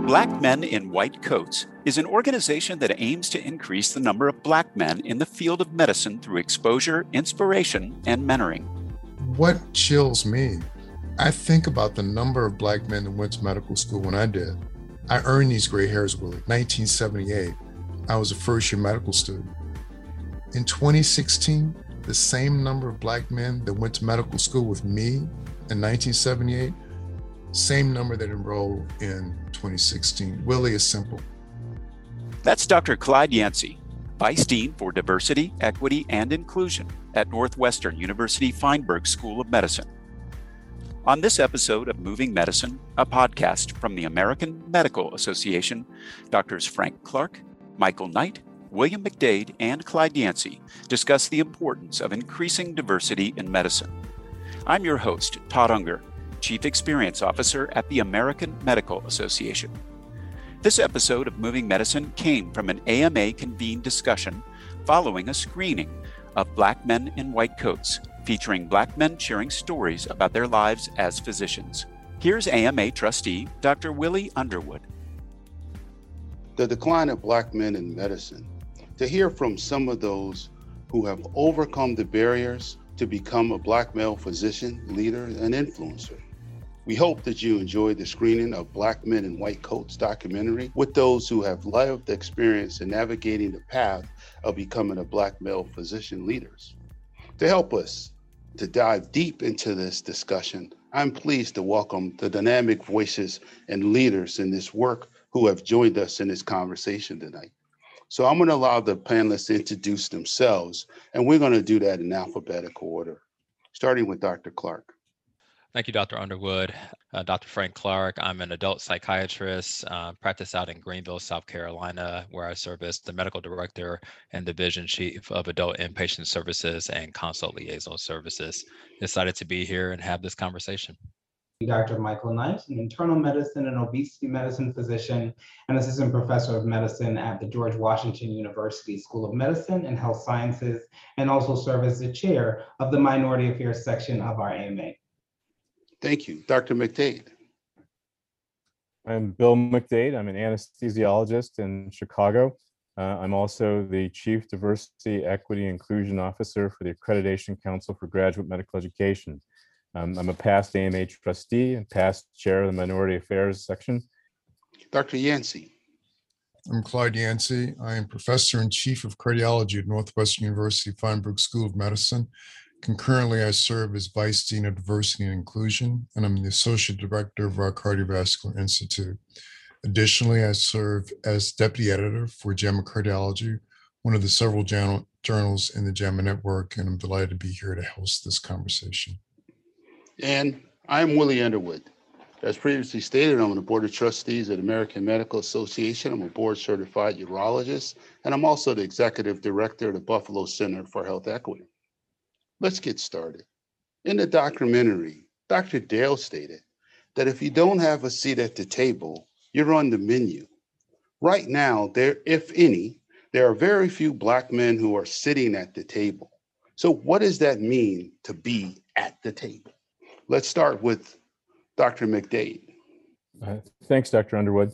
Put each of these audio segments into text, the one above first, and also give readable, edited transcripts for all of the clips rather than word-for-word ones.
Black Men in White Coats is an organization that aims to increase the number of black men in the field of medicine through exposure, inspiration, and mentoring. What chills me, I think about the number of black men that went to medical school when I did. I earned these gray hairs, Willie. 1978, I was a first-year medical student. In 2016, the same number of black men that went to medical school with me in 1978, same number that enrolled in 2016. Willie, is simple. That's Dr. Clyde Yancey, Vice Dean for Diversity, Equity, and Inclusion at Northwestern University Feinberg School of Medicine. On this episode of Moving Medicine, a podcast from the American Medical Association, Drs. Frank Clark, Michael Knight, William McDade, and Clyde Yancey discuss the importance of increasing diversity in medicine. I'm your host, Todd Unger, Chief Experience Officer at the American Medical Association. This episode of Moving Medicine came from an AMA-convened discussion following a screening of Black Men in White Coats, featuring black men sharing stories about their lives as physicians. Here's AMA trustee, Dr. Willie Underwood. The decline of black men in medicine. To hear from some of those who have overcome the barriers to become a black male physician, leader, and influencer. We hope that you enjoyed the screening of Black Men in White Coats documentary with those who have lived experience in navigating the path of becoming a black male physician leaders. To help us to dive deep into this discussion, I'm pleased to welcome the dynamic voices and leaders in this work who have joined us in this conversation tonight. So I'm going to allow the panelists to introduce themselves, and we're going to do that in alphabetical order, starting with Dr. Clark. Thank you, Dr. Underwood. Dr. Frank Clark, I'm an adult psychiatrist, practice out in Greenville, South Carolina, where I serve as the medical director and division chief of adult inpatient services and consult liaison services. Excited to be here and have this conversation. Dr. Michael Knight, an internal medicine and obesity medicine physician and assistant professor of medicine at the George Washington University School of Medicine and Health Sciences, and also serve as the chair of the Minority Affairs section of our AMA. Thank you. Dr. McDade. I'm Bill McDade. I'm an anesthesiologist in Chicago. I'm also the Chief Diversity, Equity, Inclusion Officer for the Accreditation Council for Graduate Medical Education. I'm a past AMA trustee and past chair of the Minority Affairs section. Dr. Yancey. I'm Clyde Yancey. I am professor and chief of cardiology at Northwestern University Feinberg School of Medicine. Concurrently, I serve as Vice Dean of Diversity and Inclusion, and I'm the Associate Director of our Cardiovascular Institute. Additionally, I serve as Deputy Editor for JAMA Cardiology, one of the several journals in the JAMA network, and I'm delighted to be here to host this conversation. And I'm Willie Underwood. As previously stated, I'm on the Board of Trustees at American Medical Association. I'm a board-certified urologist, and I'm also the Executive Director of the Buffalo Center for Health Equity. Let's get started. In the documentary, Dr. Dale stated that if you don't have a seat at the table, you're on the menu. Right now, if any, there are very few black men who are sitting at the table. So what does that mean to be at the table? Let's start with Dr. McDade. Thanks, Dr. Underwood.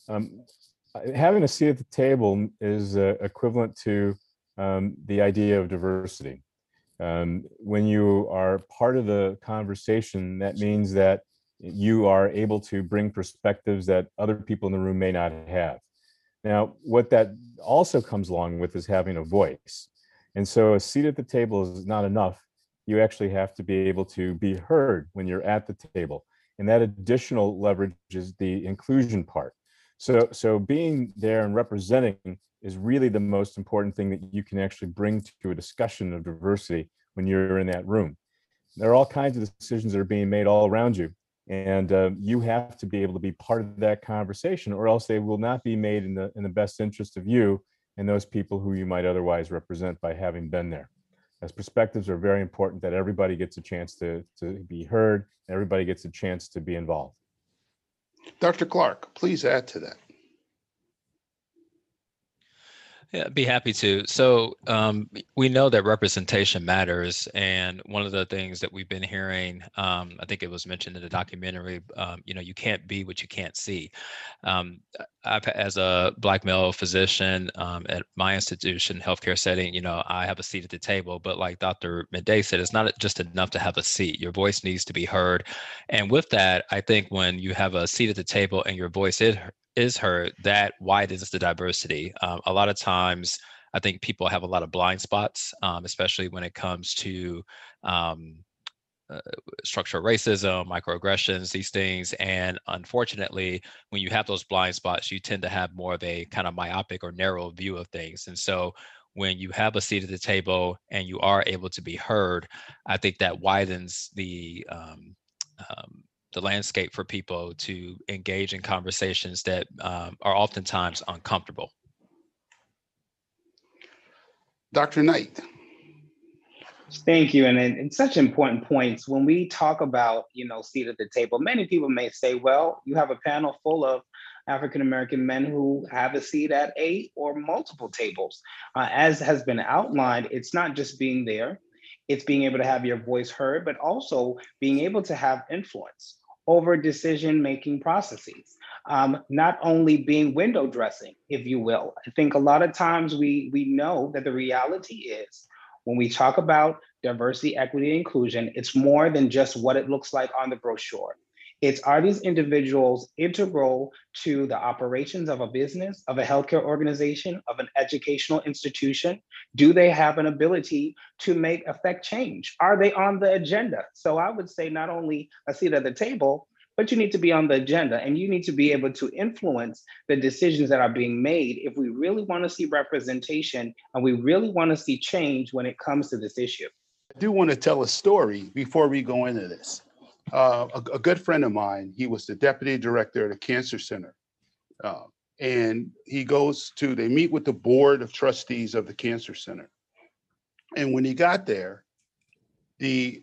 Having a seat at the table is equivalent to the idea of diversity. When you are part of the conversation, that means that you are able to bring perspectives that other people in the room may not have. Now, what that also comes along with is having a voice. And so a seat at the table is not enough. You actually have to be able to be heard when you're at the table. And that additional leverage is the inclusion part. So being there and representing is really the most important thing that you can actually bring to a discussion of diversity when you're in that room. There are all kinds of decisions that are being made all around you, and you have to be able to be part of that conversation, or else they will not be made in the best interest of you and those people who you might otherwise represent by having been there. As perspectives are very important, that everybody gets a chance to be heard, and everybody gets a chance to be involved. Dr. Clark, please add to that. Yeah, be happy to. So we know that representation matters, and one of the things that we've been hearing, I think it was mentioned in the documentary, you can't be what you can't see. As a Black male physician at my institution, healthcare setting, I have a seat at the table, but like Dr. Midday said, it's not just enough to have a seat. Your voice needs to be heard. And with that, I think when you have a seat at the table and your voice is heard, that widens the diversity. A lot of times, I think people have a lot of blind spots, especially when it comes to structural racism, microaggressions, these things. And unfortunately, when you have those blind spots, you tend to have more of a kind of myopic or narrow view of things. And so when you have a seat at the table and you are able to be heard, I think that widens the landscape for people to engage in conversations that are oftentimes uncomfortable. Dr. Knight. Thank you. And it's such important points. When we talk about, seat at the table, many people may say, well, you have a panel full of African-American men who have a seat at a or multiple tables. As has been outlined, it's not just being there, it's being able to have your voice heard, but also being able to have influence over decision-making processes. Not only being window dressing, if you will. I think a lot of times we know that the reality is when we talk about diversity, equity, and inclusion, it's more than just what it looks like on the brochure. Are these individuals integral to the operations of a business, of a healthcare organization, of an educational institution? Do they have an ability to affect change? Are they on the agenda? So I would say not only a seat at the table, but you need to be on the agenda and you need to be able to influence the decisions that are being made if we really want to see representation and we really want to see change when it comes to this issue. I do want to tell a story before we go into this. A good friend of mine, he was the deputy director at a cancer center. And they meet with the board of trustees of the cancer center. And when he got there, the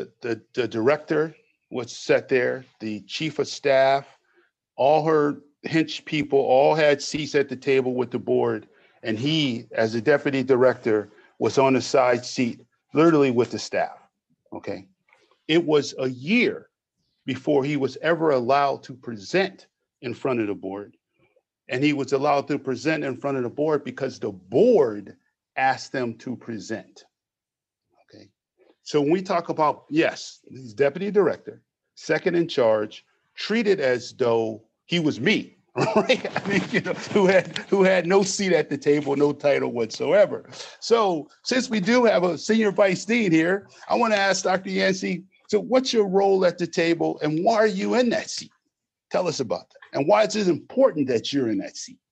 director was set there, the chief of staff, all her hench people, all had seats at the table with the board. And he, as a deputy director, was on a side seat, literally with the staff, okay? It was a year before he was ever allowed to present in front of the board. And he was allowed to present in front of the board because the board asked them to present, okay? So when we talk about, yes, he's deputy director, second in charge, treated as though he was me, right? I mean, who had no seat at the table, no title whatsoever. So since we do have a senior vice dean here, I want to ask Dr. Yancey, so what's your role at the table and why are you in that seat? Tell us about that. And why is it important that you're in that seat?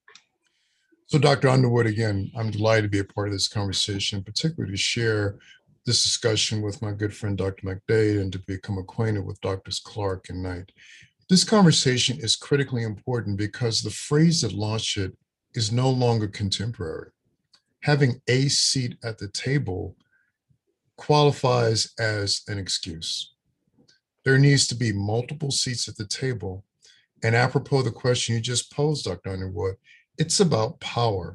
So Dr. Underwood, again, I'm delighted to be a part of this conversation, particularly to share this discussion with my good friend, Dr. McDade, and to become acquainted with Drs. Clark and Knight. This conversation is critically important because the phrase that launched it is no longer contemporary. Having a seat at the table qualifies as an excuse. There needs to be multiple seats at the table. And apropos the question you just posed, Dr. Underwood, it's about power.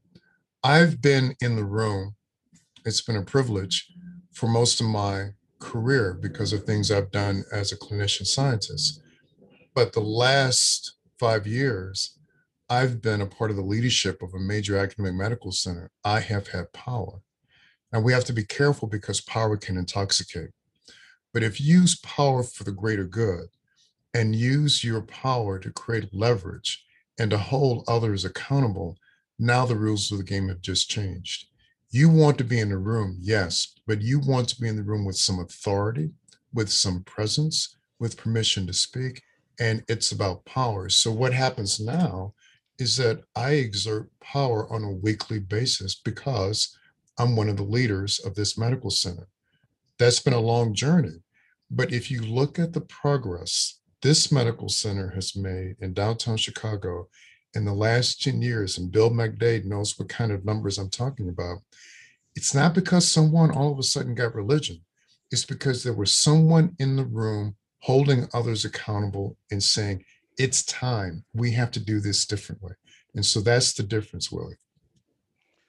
I've been in the room, it's been a privilege for most of my career because of things I've done as a clinician scientist. But the last 5 years, I've been a part of the leadership of a major academic medical center. I have had power. And we have to be careful because power can intoxicate. But if you use power for the greater good and use your power to create leverage and to hold others accountable, now the rules of the game have just changed. You want to be in the room, yes, but you want to be in the room with some authority, with some presence, with permission to speak, and it's about power. So what happens now is that I exert power on a weekly basis because I'm one of the leaders of this medical center. That's been a long journey. But if you look at the progress this medical center has made in downtown Chicago in the last 10 years, and Bill McDade knows what kind of numbers I'm talking about, it's not because someone all of a sudden got religion. It's because there was someone in the room holding others accountable and saying, it's time, we have to do this differently. And so that's the difference, Willie.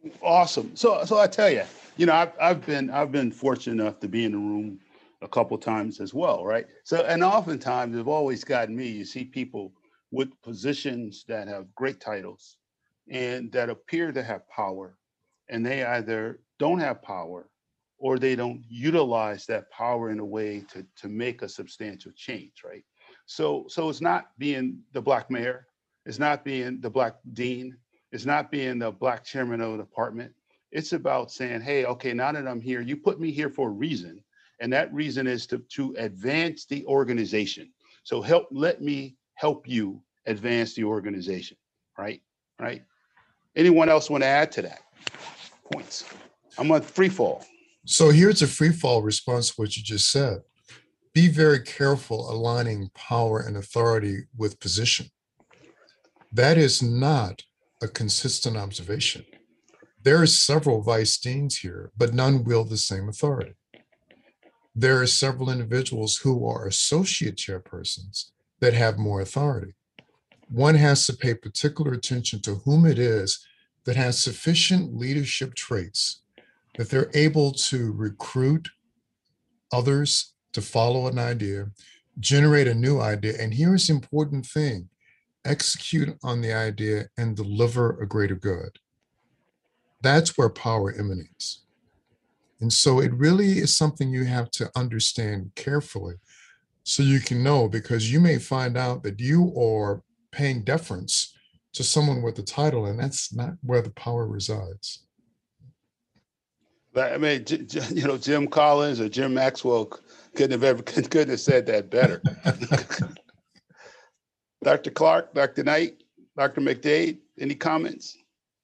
Awesome. So I tell you, I've been fortunate enough to be in the room a couple times as well, right? So, and oftentimes it's always gotten me. You see people with positions that have great titles and that appear to have power, and they either don't have power or they don't utilize that power in a way to make a substantial change, right? So it's not being the Black mayor, it's not being the Black dean, it's not being the Black chairman of the department. It's about saying, hey, okay, now that I'm here, you put me here for a reason. And that reason is to advance the organization. So let me help you advance the organization, right? Right. Anyone else want to add to that? Points. I'm on free fall. So here's a free fall response to what you just said. Be very careful aligning power and authority with position. That is not a consistent observation. There are several vice deans here, but none wield the same authority. There are several individuals who are associate chairpersons that have more authority. One has to pay particular attention to whom it is that has sufficient leadership traits that they're able to recruit others to follow an idea, generate a new idea, and here's the important thing, execute on the idea and deliver a greater good. That's where power emanates. And so it really is something you have to understand carefully so you can know, because you may find out that you are paying deference to someone with a title, and that's not where the power resides. I mean, Jim Collins or Jim Maxwell couldn't have said that better. Dr. Clark, Dr. Knight, Dr. McDade, any comments?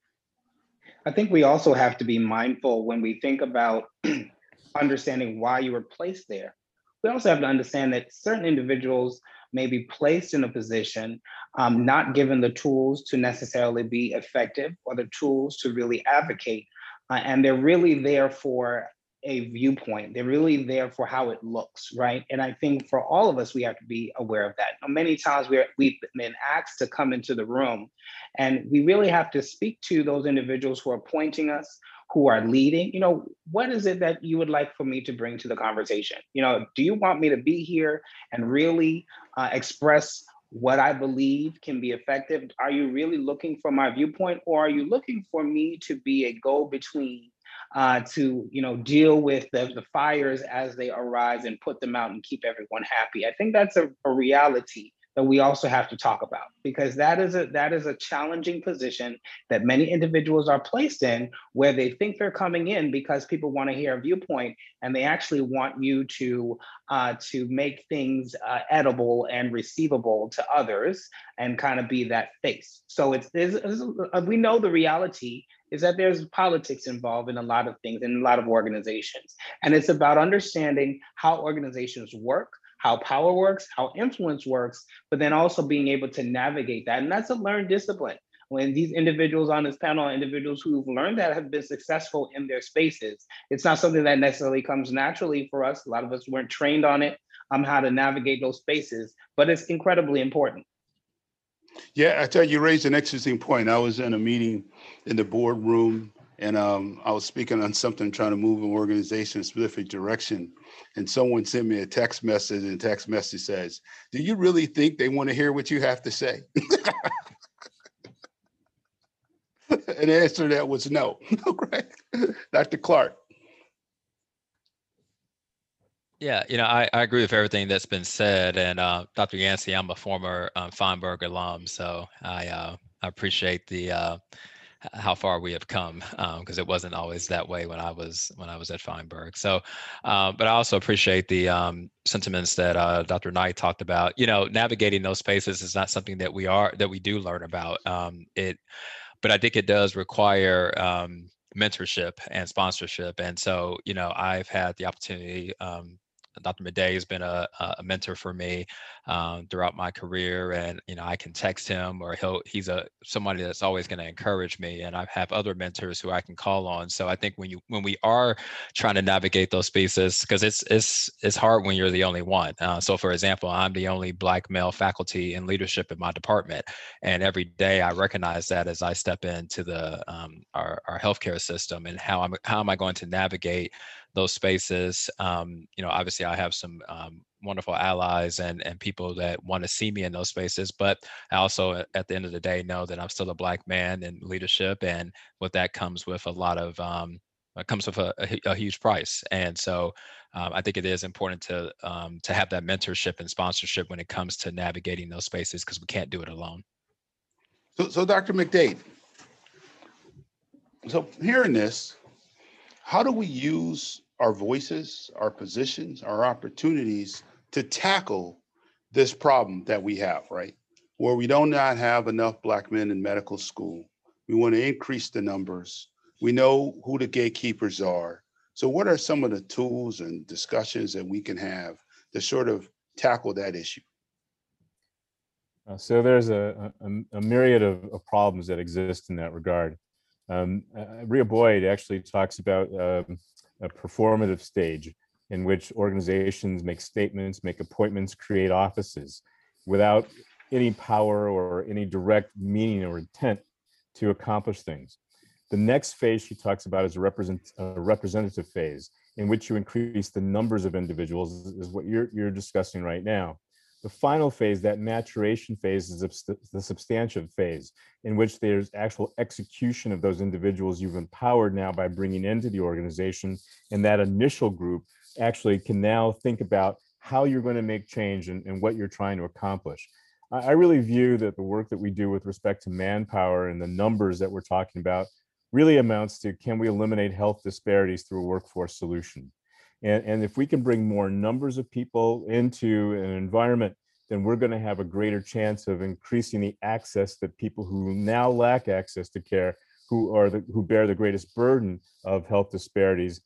I think we also have to be mindful when we think about understanding why you were placed there. We also have to understand that certain individuals may be placed in a position, not given the tools to necessarily be effective or the tools to really advocate. And they're really there for a viewpoint. They're really there for how it looks, right? And I think for all of us, we have to be aware of that. Many times we've been asked to come into the room, and we really have to speak to those individuals who are appointing us, who are leading. What is it that you would like for me to bring to the conversation? Do you want me to be here and really express what I believe can be effective? Are you really looking for my viewpoint, or are you looking for me to be a go-between to deal with the fires as they arise and put them out and keep everyone happy? I think that's a reality that we also have to talk about, because that is a challenging position that many individuals are placed in, where they think they're coming in because people want to hear a viewpoint, and they actually want you to make things edible and receivable to others and kind of be that face. So we know the reality is that there's politics involved in a lot of things, in a lot of organizations. And it's about understanding how organizations work, how power works, how influence works, but then also being able to navigate that. And that's a learned discipline. When these individuals on this panel are individuals who've learned that, have been successful in their spaces, it's not something that necessarily comes naturally for us. A lot of us weren't trained on it, how to navigate those spaces, but it's incredibly important. Yeah, I tell you, you raised an interesting point. I was in a meeting in the boardroom, and I was speaking on something, trying to move an organization in a specific direction. And someone sent me a text message, and the text message says, "Do you really think they want to hear what you have to say?" And the answer to that was no. Right? Dr. Clark. Yeah, I agree with everything that's been said. And Dr. Yancey, I'm a former Feinberg alum, so I appreciate the how far we have come, because it wasn't always that way when I was at Feinberg. So, but I also appreciate the sentiments that Dr. Knight talked about. Navigating those spaces is not something that we do learn about. But I think it does require mentorship and sponsorship. And so, I've had the opportunity Dr. Madej has been a mentor for me throughout my career, and I can text him, or he's somebody that's always going to encourage me, and I have other mentors who I can call on. So I think when we are trying to navigate those spaces, because it's hard when you're the only one. So for example, I'm the only Black male faculty in leadership in my department, and every day I recognize that as I step into the our healthcare system, and how am I going to navigate those spaces. Obviously I have some wonderful allies and people that want to see me in those spaces, but I also at the end of the day know that I'm still a Black man in leadership, and with that comes with a lot of it comes with a huge price. And so I think it is important to have that mentorship and sponsorship when it comes to navigating those spaces, because we can't do it alone. So Dr. McDade, so hearing this, how do we use our voices, our positions, our opportunities to tackle this problem that we have, right? Where we do not have enough Black men in medical school. We want to increase the numbers. We know who the gatekeepers are. So what are some of the tools and discussions that we can have to sort of tackle that issue? So there's a myriad of problems that exist in that regard. Rhea Boyd actually talks about a performative stage in which organizations make statements, make appointments, create offices without any power or any direct meaning or intent to accomplish things. The next phase she talks about is a representative phase, in which you increase the numbers of individuals, is what you're discussing right now. The final phase, that maturation phase, is the substantive phase, in which there's actual execution of those individuals you've empowered now by bringing into the organization. And that initial group actually can now think about how you're going to make change and what you're trying to accomplish. I really view that the work that we do with respect to manpower and the numbers that we're talking about really amounts to, can we eliminate health disparities through a workforce solution? And if we can bring more numbers of people into an environment, then we're going to have a greater chance of increasing the access that people who now lack access to care, who bear the greatest burden of health disparities,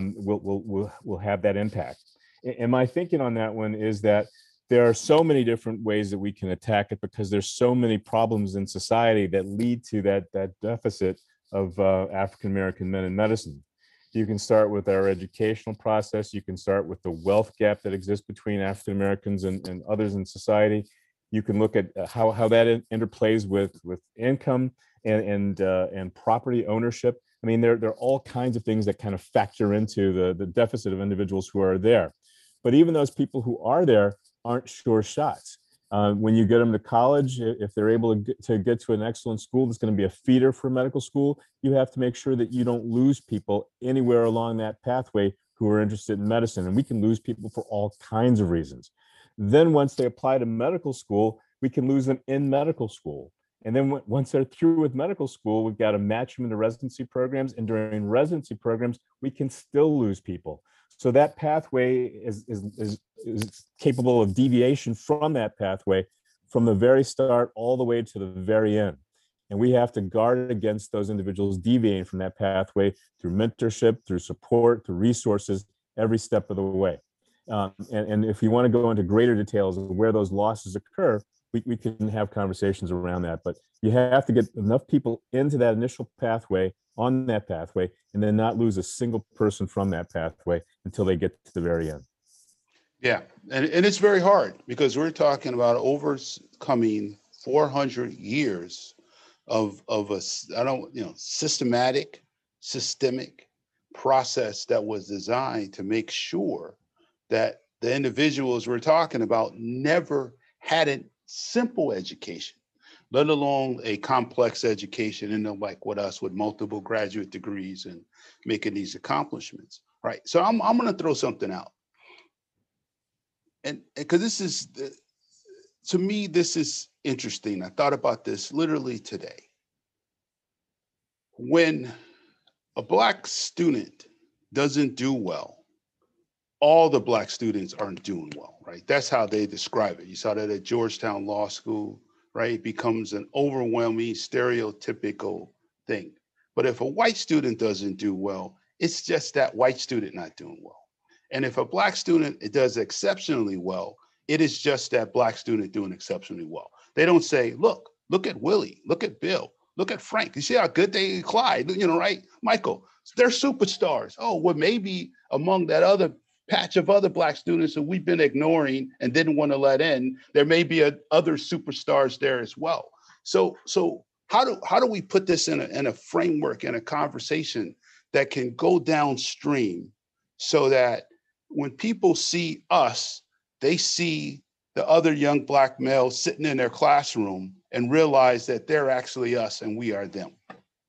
will have that impact. And my thinking on that one is that there are so many different ways that we can attack it, because there's so many problems in society that lead to that deficit of African American men in medicine. You can start with our educational process. You can start with the wealth gap that exists between African Americans and others in society. You can look at how that interplays with income and property ownership. I mean, there are all kinds of things that kind of factor into the deficit of individuals who are there. But even those people who are there aren't sure shots. When you get them to college, if they're able to get to an excellent school that's going to be a feeder for medical school, you have to make sure that you don't lose people anywhere along that pathway who are interested in medicine. And we can lose people for all kinds of reasons. Then once they apply to medical school, we can lose them in medical school. And then once they're through with medical school, we've got to match them into residency programs. And during residency programs, we can still lose people. So that pathway is capable of deviation from that pathway from the very start all the way to the very end. And we have to guard against those individuals deviating from that pathway through mentorship, through support, through resources, every step of the way. And if you want to go into greater details of where those losses occur, we can have conversations around that. But you have to get enough people into that initial pathway, on that pathway, and then not lose a single person from that pathway until they get to the very end. Yeah, and it's very hard, because we're talking about overcoming 400 years of a systemic process that was designed to make sure that the individuals we're talking about never had a simple education, let alone a complex education, like with us with multiple graduate degrees and making these accomplishments. Right. So I'm going to throw something out. And because this is, to me, this is interesting. I thought about this literally today. When a Black student doesn't do well, all the Black students aren't doing well, right? That's how they describe it. You saw that at Georgetown Law School, right? It becomes an overwhelming stereotypical thing. But if a white student doesn't do well, it's just that white student not doing well. And if a Black student does exceptionally well, it is just that Black student doing exceptionally well. They don't say, look at Willie, look at Bill, look at Frank. You see how good they Clyde, right? Michael, they're superstars. Oh, well, maybe among that other patch of other Black students that we've been ignoring and didn't want to let in, there may be other superstars there as well. So how do we put this in a framework and a conversation that can go downstream so that when people see us, they see the other young Black males sitting in their classroom and realize that they're actually us and we are them?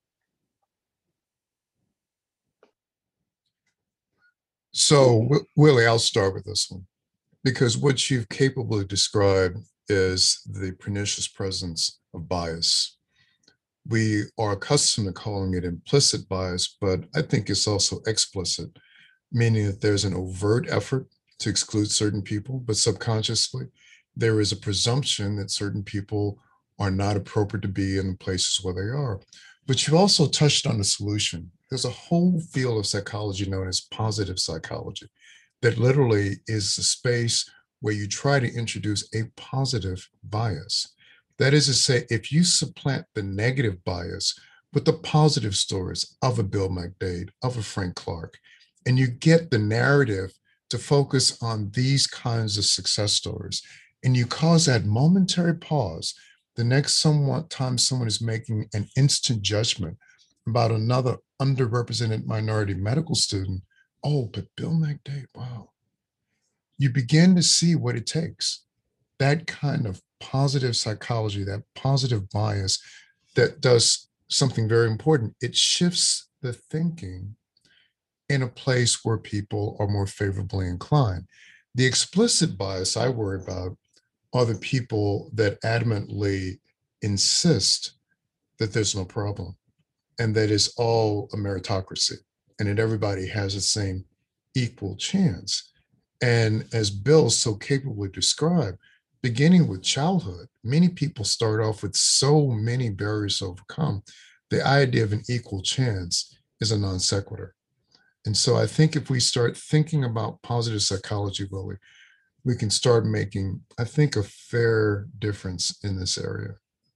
So, Willie, I'll start with this one, because what you've capably described is the pernicious presence of bias. We are accustomed to calling it implicit bias, but I think it's also explicit, meaning that there's an overt effort to exclude certain people, but subconsciously, there is a presumption that certain people are not appropriate to be in the places where they are. But you also touched on the solution. There's a whole field of psychology known as positive psychology that literally is a space where you try to introduce a positive bias. That is to say, if you supplant the negative bias with the positive stories of a Bill McDade, of a Frank Clark, and you get the narrative to focus on these kinds of success stories, and you cause that momentary pause the next time someone is making an instant judgment about another underrepresented minority medical student, oh, but Bill McDade, wow. You begin to see what it takes. That kind of positive psychology, that positive bias that does something very important. It shifts the thinking in a place where people are more favorably inclined. The explicit bias I worry about are the people that adamantly insist that there's no problem and that it's all a meritocracy and that everybody has the same equal chance. And as Bill so capably described, beginning with childhood, many people start off with so many barriers to overcome. The idea of an equal chance is a non sequitur. And so I think if we start thinking about positive psychology, Willie, we can start making, I think, a fair difference in this area.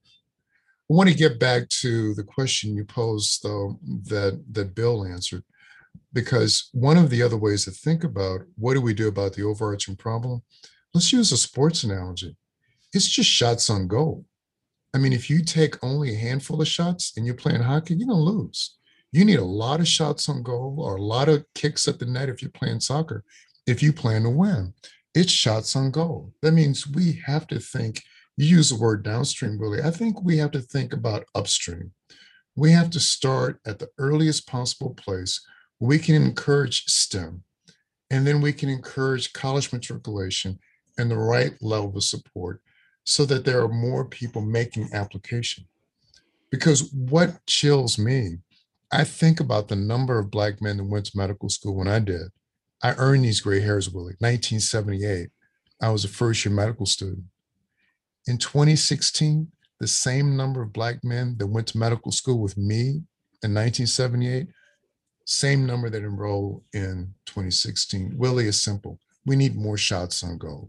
I want to get back to the question you posed, though, that Bill answered, because one of the other ways to think about what do we do about the overarching problem, let's use a sports analogy. It's just shots on goal. I mean, if you take only a handful of shots and you're playing hockey, you're going to lose. You need a lot of shots on goal or a lot of kicks at the net if you're playing soccer, if you plan to win. It's shots on goal. That means we have to think, you use the word downstream, Willie. I think we have to think about upstream. We have to start at the earliest possible place where we can encourage STEM, and then we can encourage college matriculation and the right level of support so that there are more people making application. Because what chills me, I think about the number of Black men that went to medical school when I did. I earned these gray hairs, Willie. 1978, I was a first-year medical student. In 2016, the same number of Black men that went to medical school with me in 1978, same number that enrolled in 2016. Willie, is simple. We need more shots on goal.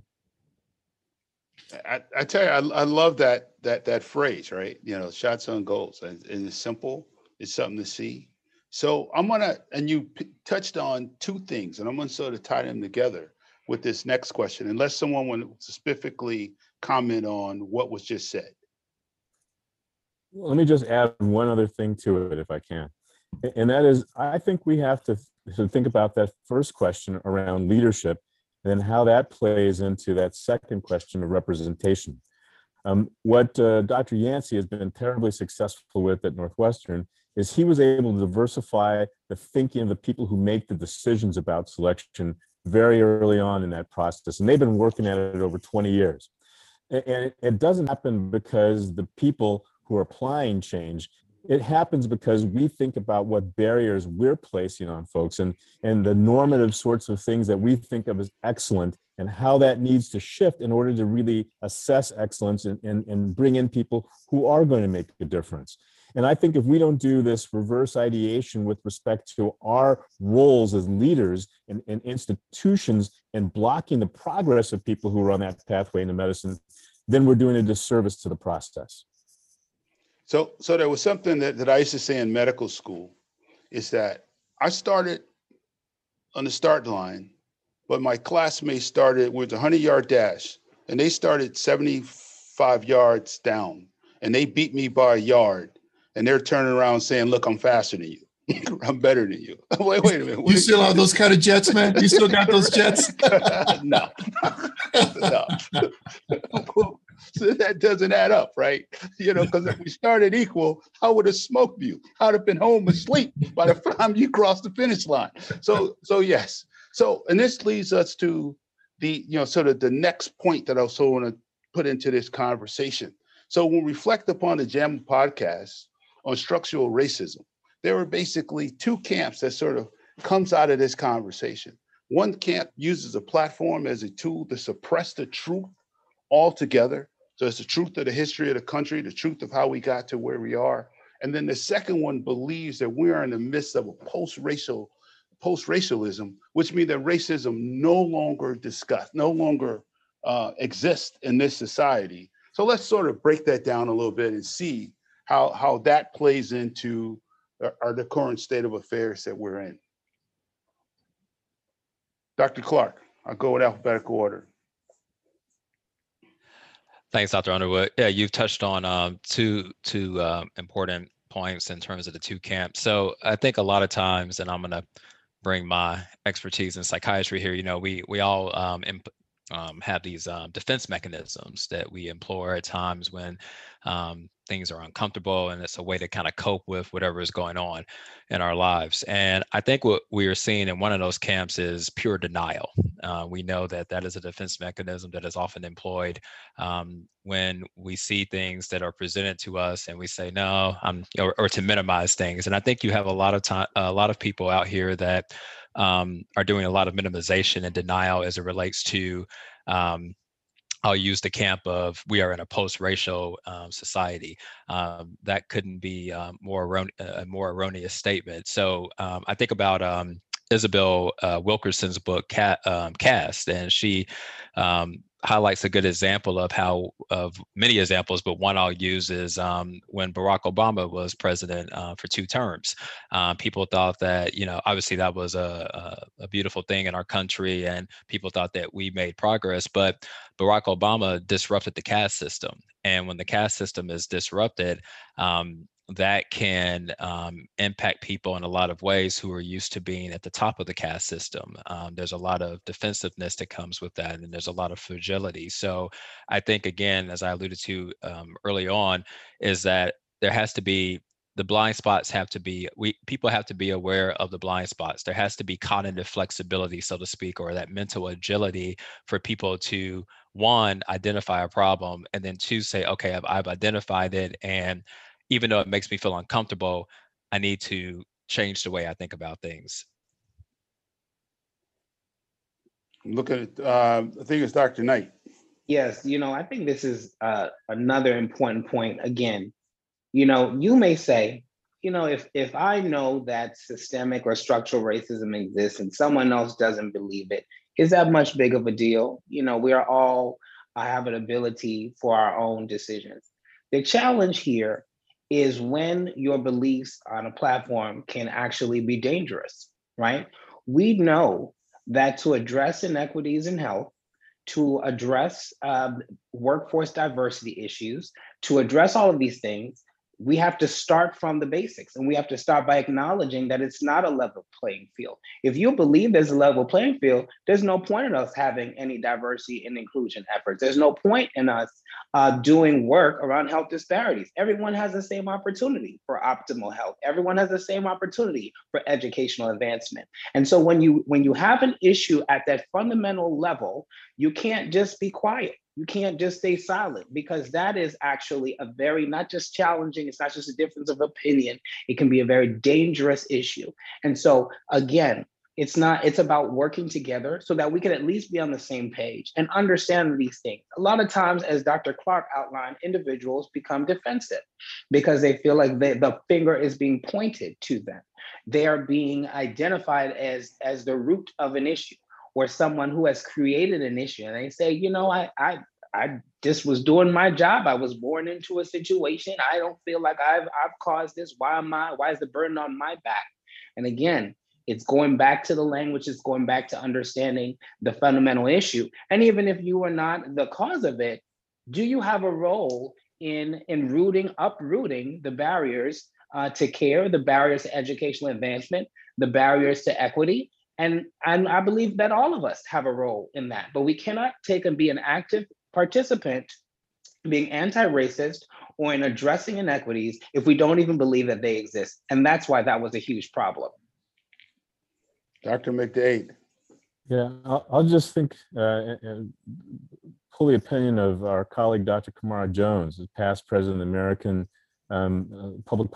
I tell you, I love that phrase, right? Shots on goals, and it's simple. It's something to see. So and you touched on two things, and I'm gonna sort of tie them together with this next question, unless someone wants to specifically comment on what was just said. Well, let me just add one other thing to it, if I can. And that is, I think we have to think about that first question around leadership and how that plays into that second question of representation. What Dr. Yancey has been terribly successful with at Northwestern is he was able to diversify the thinking of the people who make the decisions about selection very early on in that process. And they've been working at it over 20 years. And it doesn't happen because the people who are applying change. It happens because we think about what barriers we're placing on folks and the normative sorts of things that we think of as excellent and how that needs to shift in order to really assess excellence and bring in people who are going to make a difference. And I think if we don't do this reverse ideation with respect to our roles as leaders in institutions and blocking the progress of people who are on that pathway into medicine, then we're doing a disservice to the process. So there was something that I used to say in medical school, is that I started on the start line, but my classmates started with a 100-yard dash, and they started 75 yards down, and they beat me by a yard, and they're turning around saying, "Look, I'm faster than you. I'm better than you." Wait a minute. You still have those kind of jets, man? You still got those jets? No. No. So that doesn't add up, right? Because if we started equal, I would have smoked you. I'd have been home asleep by the time you crossed the finish line. So yes. So, and this leads us to the, sort of the next point that I also want to put into this conversation. So when we reflect upon the JAMA podcast on structural racism, there were basically two camps that sort of comes out of this conversation. One camp uses a platform as a tool to suppress the truth altogether. So it's the truth of the history of the country, the truth of how we got to where we are. And then the second one believes that we are in the midst of a post-racialism, which means that racism no longer exists in this society. So let's sort of break that down a little bit and see how that plays into the current state of affairs that we're in. Dr. Clark, I'll go in alphabetical order. Thanks, Dr. Underwood. Yeah, you've touched on two important points in terms of the two camps. So I think a lot of times, and I'm going to bring my expertise in psychiatry here, we all have these defense mechanisms that we employ at times when things are uncomfortable, and it's a way to kind of cope with whatever is going on in our lives. And I think what we are seeing in one of those camps is pure denial. We know that is a defense mechanism that is often employed when we see things that are presented to us and we say no, or to minimize things. And I think you have a lot of people out here that are doing a lot of minimization and denial as it relates to I'll use the camp of we are in a post-racial society. That couldn't be a more erroneous statement. So I think about Isabel Wilkerson's book, Caste, and she highlights a good example of many examples, but one I'll use is when Barack Obama was president for 2 terms. People thought that, obviously that was a beautiful thing in our country, and people thought that we made progress, but Barack Obama disrupted the caste system. And when the caste system is disrupted, that can impact people in a lot of ways who are used to being at the top of the caste system. There's a lot of defensiveness that comes with that, and there's a lot of fragility. So I think, again, as I alluded to early on, is that there has to be, the blind spots have to be, people have to be aware of the blind spots. There has to be cognitive flexibility, so to speak, or that mental agility for people to, one, identify a problem, and then 2, say, okay, I've identified it, and even though it makes me feel uncomfortable, I need to change the way I think about things. Look at it. I think it's Dr. Knight. Yes, I think this is another important point. Again, you may say, if I know that systemic or structural racism exists and someone else doesn't believe it, is that much big of a deal? We are all have an ability for our own decisions. The challenge here is when your beliefs on a platform can actually be dangerous, right? We know that to address inequities in health, to address workforce diversity issues, to address all of these things, we have to start from the basics, and we have to start by acknowledging that it's not a level playing field. If you believe there's a level playing field, there's no point in us having any diversity and inclusion efforts. There's no point in us doing work around health disparities. Everyone has the same opportunity for optimal health. Everyone has the same opportunity for educational advancement. And so when you have an issue at that fundamental level, you can't just be quiet. You can't just stay silent, because that is actually a very, not just challenging, it's not just a difference of opinion, it can be a very dangerous issue. And so again, It's about working together so that we can at least be on the same page and understand these things. A lot of times, as Dr. Clark outlined, individuals become defensive because they feel like the finger is being pointed to them. They are being identified as the root of an issue, or someone who has created an issue. And they say, you know, I just was doing my job. I was born into a situation. I don't feel like I've caused this. Why is the burden on my back? And again, it's going back to the language, it's going back to understanding the fundamental issue. And even if you are not the cause of it, do you have a role in uprooting the barriers to care, the barriers to educational advancement, the barriers to equity? And I believe that all of us have a role in that, but we cannot take and be an active participant being anti-racist or in addressing inequities if we don't even believe that they exist. And that's why that was a huge problem. Dr. McDade. Yeah, I'll just think, pull the opinion of our colleague, Dr. Kamara Jones, the past president of the American Public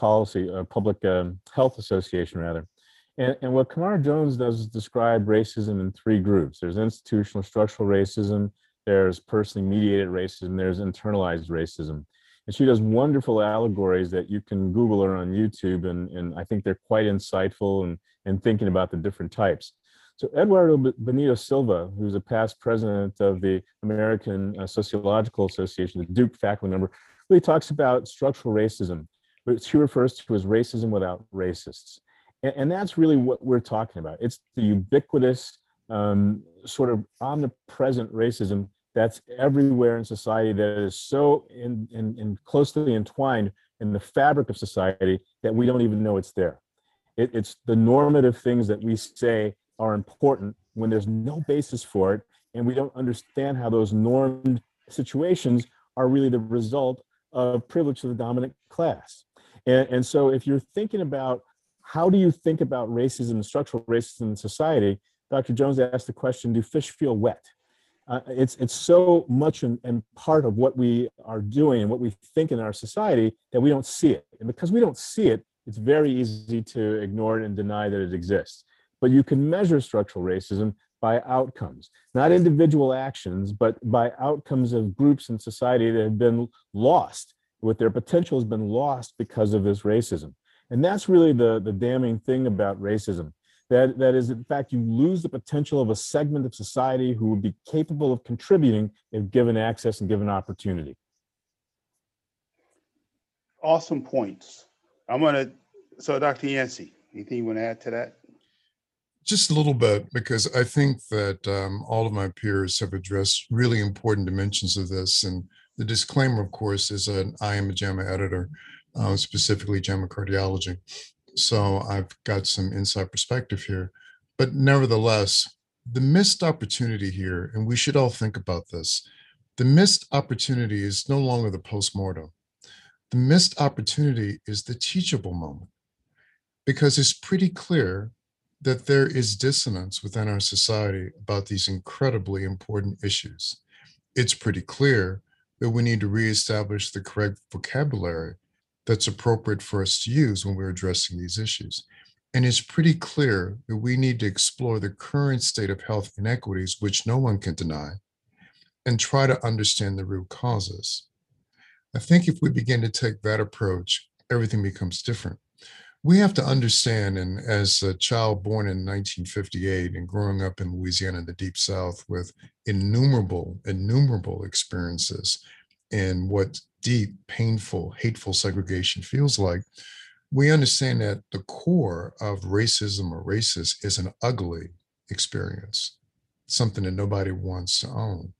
Health Association, rather. And what Kamara Jones does is describe racism in three groups. There's institutional structural racism, there's personally mediated racism, there's internalized racism. And she does wonderful allegories that you can Google her on YouTube, and I think they're quite insightful and thinking about the different types. So Eduardo Benito Silva, who's a past president of the American Sociological Association, the Duke faculty member, really talks about structural racism, which he refers to as racism without racists. And that's really what we're talking about. It's the ubiquitous, sort of omnipresent racism that's everywhere in society, that is so closely entwined in the fabric of society that we don't even know it's there. It's the normative things that we say are important when there's no basis for it, and we don't understand how those normed situations are really the result of privilege to the dominant class. And so if you're thinking about how do you think about racism, structural racism in society, Dr. Jones asked the question, do fish feel wet? It's so much and part of what we are doing and what we think in our society that we don't see it. And because we don't see it, it's very easy to ignore it and deny that it exists. But you can measure structural racism by outcomes, not individual actions, but by outcomes of groups in society that have been lost, with their potential has been lost because of this racism. And that's really the damning thing about racism. That is, in fact, you lose the potential of a segment of society who would be capable of contributing if given access and given opportunity. Awesome points. So Dr. Yancey, anything you want to add to that? Just a little bit, because I think that all of my peers have addressed really important dimensions of this. And the disclaimer, of course, is that I am a JAMA editor, specifically JAMA Cardiology. So I've got some inside perspective here. But nevertheless, the missed opportunity here, and we should all think about this, the missed opportunity is no longer the postmortem. The missed opportunity is the teachable moment, because it's pretty clear that there is dissonance within our society about these incredibly important issues. It's pretty clear that we need to reestablish the correct vocabulary that's appropriate for us to use when we're addressing these issues. And it's pretty clear that we need to explore the current state of health inequities, which no one can deny, and try to understand the root causes. I think if we begin to take that approach, everything becomes different. We have to understand, and as a child born in 1958 and growing up in Louisiana in the Deep South with innumerable experiences in what deep, painful, hateful segregation feels like, we understand that the core of racism or racist is an ugly experience, something that nobody wants to own.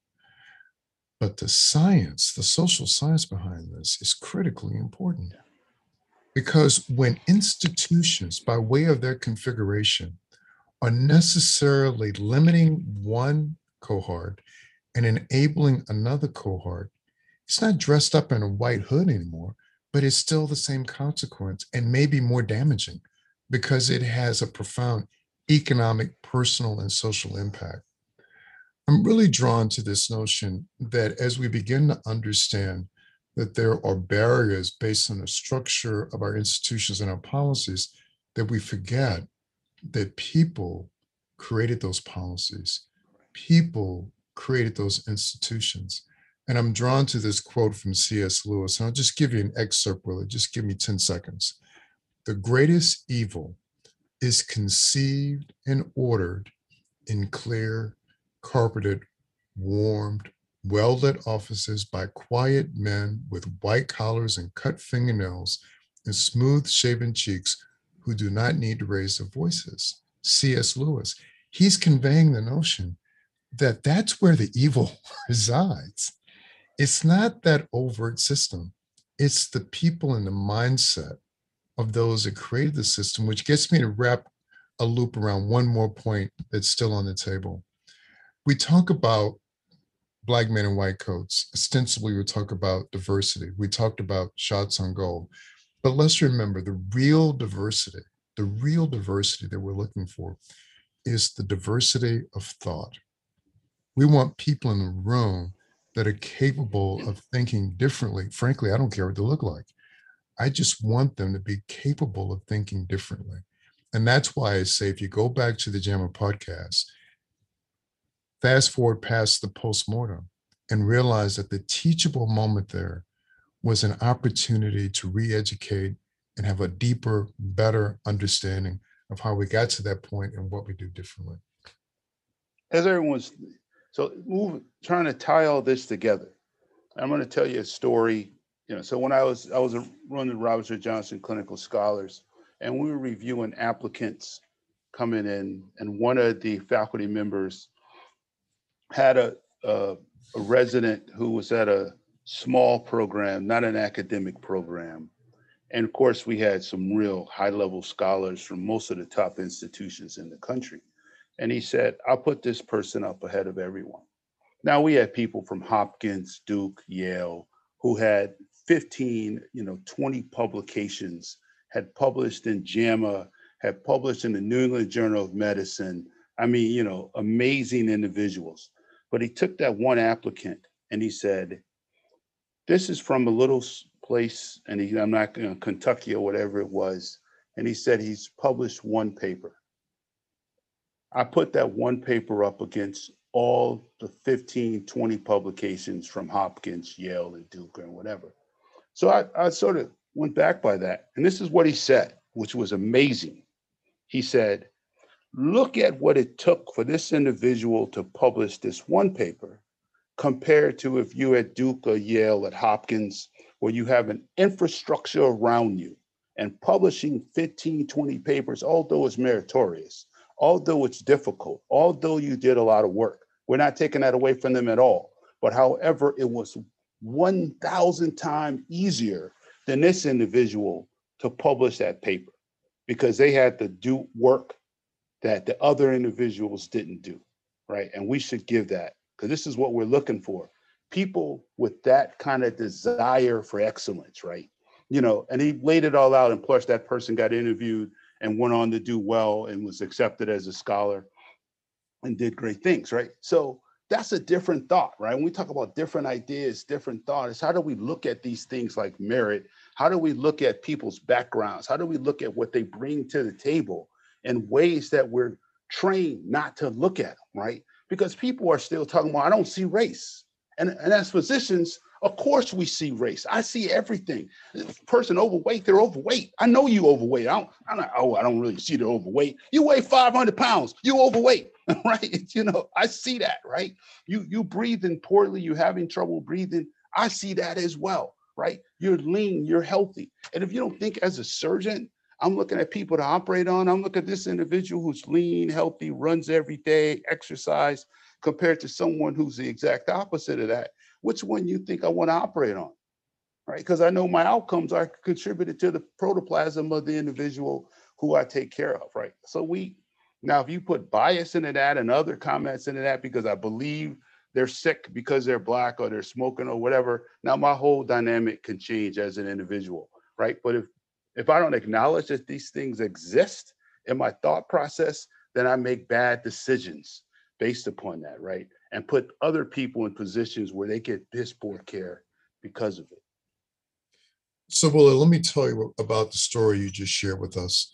But the science, the social science behind this is critically important. Because when institutions, by way of their configuration, are necessarily limiting one cohort and enabling another cohort, it's not dressed up in a white hood anymore, but it's still the same consequence and maybe more damaging because it has a profound economic, personal, and social impact. I'm really drawn to this notion that as we begin to understand that there are barriers based on the structure of our institutions and our policies, that we forget that people created those policies. People created those institutions. And I'm drawn to this quote from C.S. Lewis, and I'll just give you an excerpt, Willie. Just give me 10 seconds. The greatest evil is conceived and ordered in clear, carpeted, warmed, well-lit offices by quiet men with white collars and cut fingernails and smooth-shaven cheeks who do not need to raise their voices. C.S. Lewis, he's conveying the notion that that's where the evil resides. It's not that overt system. It's the people and the mindset of those that created the system, which gets me to wrap a loop around one more point that's still on the table. We talk about Black men in white coats. Ostensibly, we talk about diversity. We talked about shots on goal. But let's remember the real diversity that we're looking for is the diversity of thought. We want people in the room that are capable of thinking differently. Frankly, I don't care what they look like. I just want them to be capable of thinking differently. And that's why I say, if you go back to the JAMA podcast, fast forward past the postmortem and realize that the teachable moment there was an opportunity to re-educate and have a deeper, better understanding of how we got to that point and what we do differently. As everyone's trying to tie all this together, I'm going to tell you a story. So when I was running Robert Wood Johnson Clinical Scholars, and we were reviewing applicants coming in, and one of the faculty members had a resident who was at a small program, not an academic program. And of course, we had some real high-level scholars from most of the top institutions in the country. And he said, I'll put this person up ahead of everyone. Now, we had people from Hopkins, Duke, Yale, who had 15, 20 publications, had published in JAMA, had published in the New England Journal of Medicine. I mean, amazing individuals. But he took that one applicant and he said, this is from a little place, and I'm not Kentucky or whatever it was. And he said he's published one paper. I put that one paper up against all the 15, 20 publications from Hopkins, Yale, and Duke, and whatever. So I sort of went back by that. And this is what he said, which was amazing. He said, look at what it took for this individual to publish this one paper compared to if you at Duke or Yale at Hopkins, where you have an infrastructure around you, and publishing 15, 20 papers, although it's meritorious, although it's difficult, although you did a lot of work. We're not taking that away from them at all. But however, it was 1,000 times easier than this individual to publish that paper because they had to do work that the other individuals didn't do, right? And we should give that, because this is what we're looking for. People with that kind of desire for excellence, right? And he laid it all out, and plus that person got interviewed and went on to do well and was accepted as a scholar and did great things, right? So that's a different thought, right? When we talk about different ideas, different thoughts, how do we look at these things like merit? How do we look at people's backgrounds? How do we look at what they bring to the table in ways that we're trained not to look at them, right? Because people are still talking about, I don't see race. And as physicians, of course we see race. I see everything. Person overweight, they're overweight. I know you overweight. I don't really see they're overweight. You weigh 500 pounds, you overweight, right? I see that, right? You breathing poorly, you're having trouble breathing. I see that as well, right? You're lean, you're healthy. And if you don't think as a surgeon, I'm looking at people to operate on, I'm looking at this individual who's lean, healthy, runs every day, exercise, compared to someone who's the exact opposite of that. Which one you think I want to operate on, right? Because I know my outcomes are contributed to the protoplasm of the individual who I take care of, right? So now if you put bias into that and other comments into that because I believe they're sick because they're Black or they're smoking or whatever, now my whole dynamic can change as an individual, right? But if I don't acknowledge that these things exist in my thought process, then I make bad decisions based upon that, right? And put other people in positions where they get this poor care because of it. So, Willie, let me tell you about the story you just shared with us.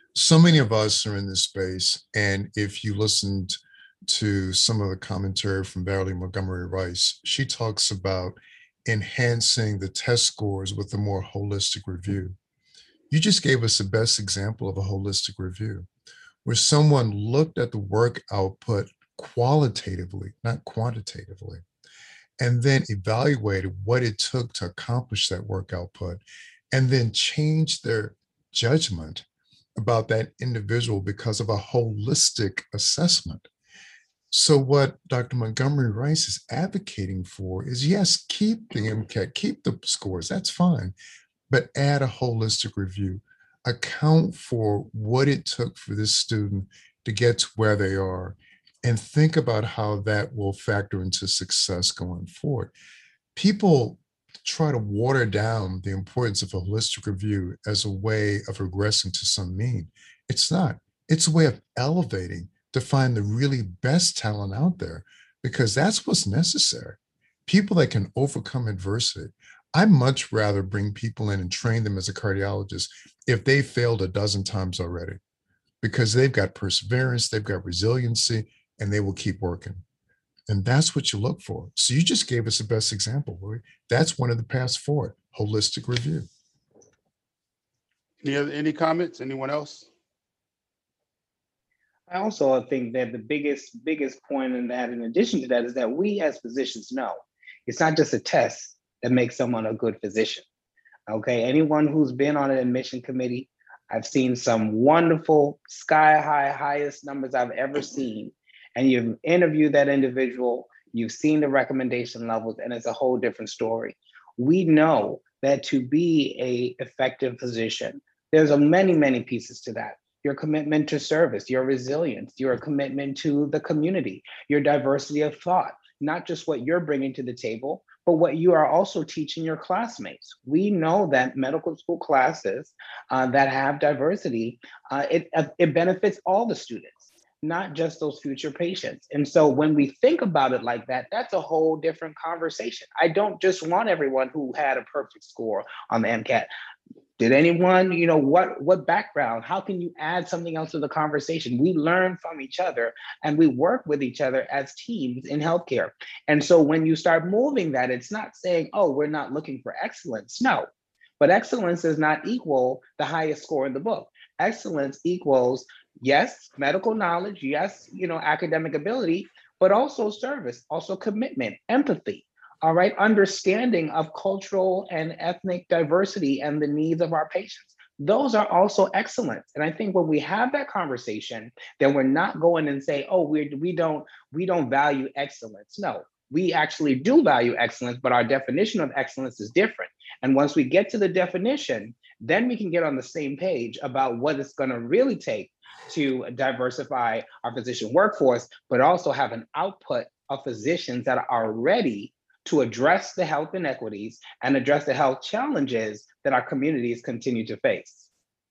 So many of us are in this space, and if you listened to some of the commentary from Valerie Montgomery Rice, she talks about enhancing the test scores with a more holistic review. You just gave us the best example of a holistic review, where someone looked at the work output qualitatively, not quantitatively, and then evaluated what it took to accomplish that work output, and then changed their judgment about that individual because of a holistic assessment. So what Dr. Montgomery Rice is advocating for is, yes, keep the MCAT, keep the scores, that's fine, but add a holistic review. Account for what it took for this student to get to where they are, and think about how that will factor into success going forward. People try to water down the importance of a holistic review as a way of regressing to some mean. It's not. It's a way of elevating to find the really best talent out there, because that's what's necessary. People that can overcome adversity. I'd much rather bring people in and train them as a cardiologist if they failed a dozen times already, because they've got perseverance, they've got resiliency, and they will keep working. And that's what you look for. So you just gave us the best example, Roy. That's one of the paths forward, holistic review. Any comments? Anyone else? I also think that the biggest point in that, in addition to that, is that we as physicians know it's not just a test that makes someone a good physician. Okay, anyone who's been on an admission committee, I've seen some wonderful sky high, highest numbers I've ever seen. And you've interviewed that individual, you've seen the recommendation levels, and it's a whole different story. We know that to be an effective physician, there's many pieces to that. Your commitment to service, your resilience, your commitment to the community, your diversity of thought, not just what you're bringing to the table, but what you are also teaching your classmates. We know that medical school classes that have diversity, it benefits all the students, not just those future patients. And so when we think about it like that, that's a whole different conversation. I don't just want everyone who had a perfect score on the MCAT. Did anyone, what background? How can you add something else to the conversation? We learn from each other and we work with each other as teams in healthcare. And so when you start moving that, it's not saying, oh, we're not looking for excellence. No, but excellence does not equal the highest score in the book. Excellence equals, yes, medical knowledge, yes, academic ability, but also service, also commitment, empathy. All right, understanding of cultural and ethnic diversity and the needs of our patients. Those are also excellent. And I think when we have that conversation, then we're not going and say, oh, we don't value excellence. No, we actually do value excellence, but our definition of excellence is different. And once we get to the definition, then we can get on the same page about what it's going to really take to diversify our physician workforce, but also have an output of physicians that are ready to address the health inequities and address the health challenges that our communities continue to face.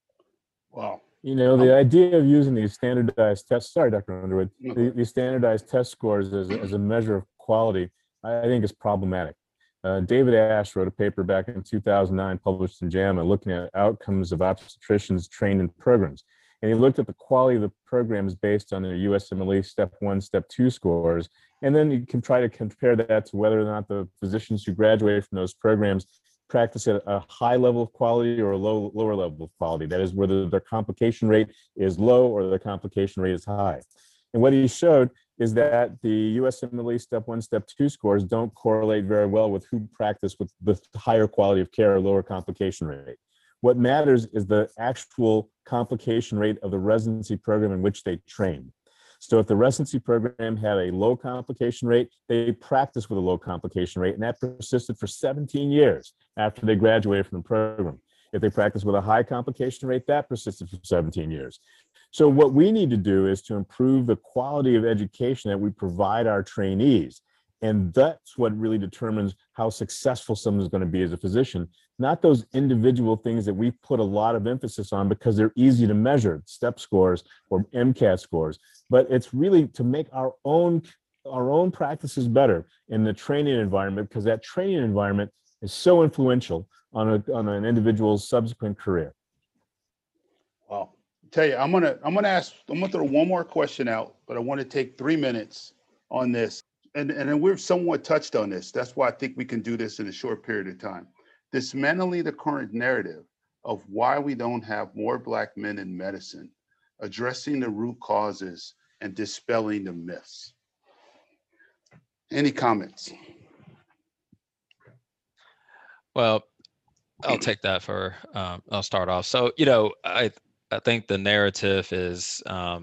Wow. The idea of using these standardized tests, sorry, Dr. Underwood, these standardized test scores as a measure of quality, I think is problematic. David Ash wrote a paper back in 2009, published in JAMA, looking at outcomes of obstetricians trained in programs. And he looked at the quality of the programs based on their USMLE Step 1, Step 2 scores. And then you can try to compare that to whether or not the physicians who graduated from those programs practice at a high level of quality or a lower level of quality. That is, whether their complication rate is low or their complication rate is high. And what he showed is that the USMLE Step 1, Step 2 scores don't correlate very well with who practiced with the higher quality of care or lower complication rate. What matters is the actual complication rate of the residency program in which they trained. So if the residency program had a low complication rate, they practiced with a low complication rate, and that persisted for 17 years after they graduated from the program. If they practiced with a high complication rate, that persisted for 17 years. So what we need to do is to improve the quality of education that we provide our trainees. And that's what really determines how successful someone is going to be as a physician, not those individual things that we put a lot of emphasis on because they're easy to measure, STEP scores or MCAT scores, but it's really to make our own practices better in the training environment, because that training environment is so influential on an individual's subsequent career. Wow. tell you, I'm gonna throw one more question out, but I want to take 3 minutes on this. And then we've somewhat touched on this. That's why I think we can do this in a short period of time. Dismantling the current narrative of why we don't have more Black men in medicine, addressing the root causes and dispelling the myths. Any comments? Well, I'll take that for, I'll start off. So, I think the narrative is,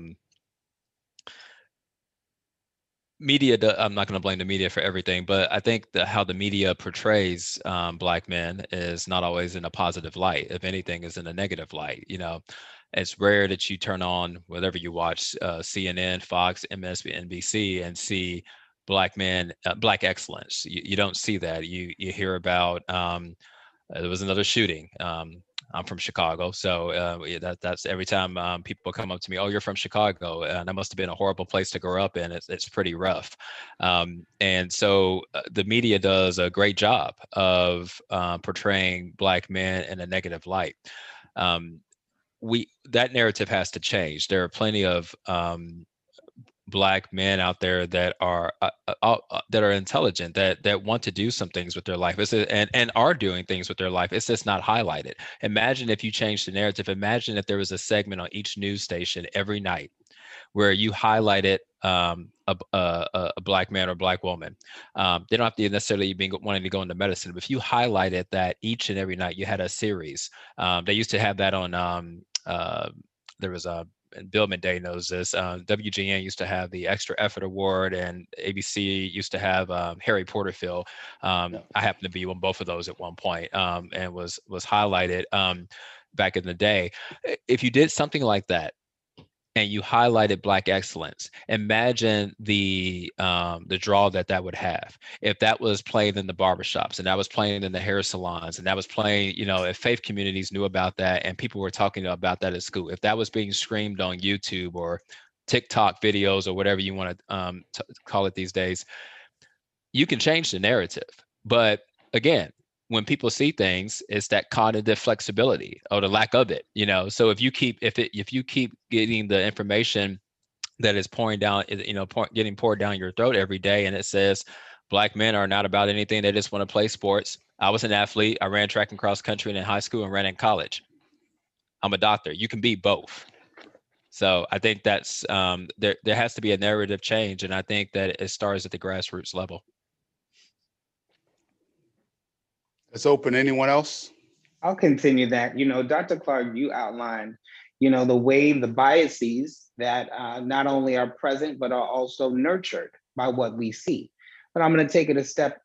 media, I'm not going to blame the media for everything, but I think how the media portrays Black men is not always in a positive light. If anything, is in a negative light. It's rare that you turn on whatever you watch, CNN, Fox, MSNBC, and see Black men, Black excellence. You don't see that. You hear about there was another shooting. I'm from Chicago, so that's every time people come up to me, oh, you're from Chicago, and that must have been a horrible place to grow up in. It's pretty rough, and so the media does a great job of portraying Black men in a negative light. That narrative has to change. There are plenty of Black men out there that are intelligent, that want to do some things with their life, and are doing things with their life. It's just not highlighted. Imagine if you changed the narrative. Imagine if there was a segment on each news station every night where you highlighted a Black man or Black woman. They don't have to necessarily be wanting to go into medicine, but if you highlighted that each and every night, you had a series. They used to have that on. There was a. And Bill Midday knows this. WGN used to have the Extra Effort Award, and ABC used to have Harry Porterfield. I happened to be on both of those at one point, and was highlighted back in the day. If you did something like that, and you highlighted Black excellence, imagine the draw that would have. If that was played in the barbershops, and that was playing in the hair salons, and that was playing, if faith communities knew about that and people were talking about that at school, if that was being streamed on YouTube or TikTok videos or whatever you want to call it these days, you can change the narrative. But again, when people see things, it's that cognitive flexibility or the lack of it, So if you keep getting the information that is pouring down, getting poured down your throat every day, and it says Black men are not about anything, they just want to play sports. I was an athlete. I ran track and cross country in high school and ran in college. I'm a doctor. You can be both. So I think that's there has to be a narrative change, and I think that it starts at the grassroots level. Let's open. Anyone else? I'll continue that. Dr. Clark, you outlined, the way the biases that not only are present, but are also nurtured by what we see. But I'm going to take it a step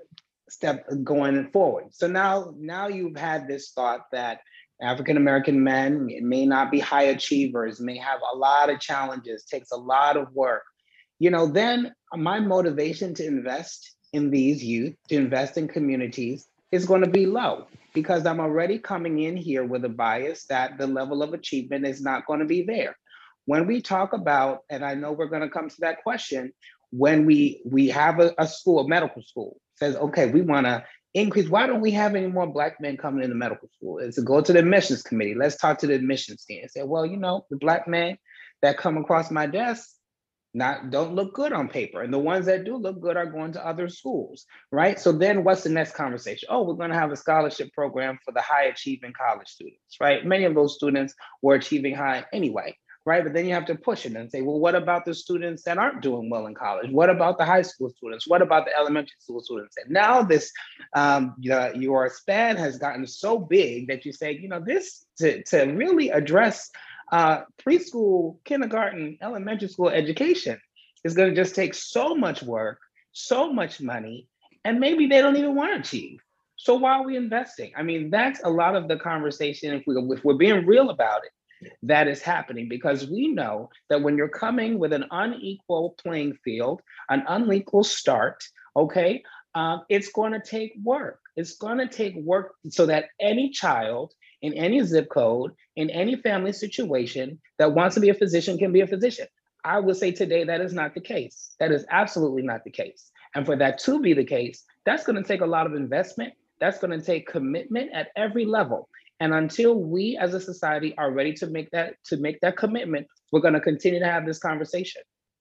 going forward. So now you've had this thought that African-American men may not be high achievers, may have a lot of challenges, takes a lot of work. Then my motivation to invest in these youth, to invest in communities, is going to be low, because I'm already coming in here with a bias that the level of achievement is not going to be there. When we talk about, and I know we're going to come to that question, when we have a school, a medical school, says, okay, we want to increase, why don't we have any more Black men coming into medical school? It's to go to the admissions committee. Let's talk to the admissions team and say, well, the Black men that come across my desk don't look good on paper. And the ones that do look good are going to other schools, right? So then what's the next conversation? Oh, we're going to have a scholarship program for the high achieving college students, right? Many of those students were achieving high anyway, right? But then you have to push it and say, well, what about the students that aren't doing well in college? What about the high school students? What about the elementary school students? And now this, your span has gotten so big that you say, this to really address preschool, kindergarten, elementary school education is going to just take so much work, so much money, and maybe they don't even want to achieve. So why are we investing? I mean, that's a lot of the conversation. If we're being real about it, that is happening, because we know that when you're coming with an unequal playing field, an unequal start, okay, it's going to take work. It's going to take work so that any child in any zip code, in any family situation that wants to be a physician can be a physician. I would say today that is not the case. That is absolutely not the case. And for that to be the case, that's going to take a lot of investment. That's going to take commitment at every level. And until we as a society are ready to make that commitment, we're going to continue to have this conversation.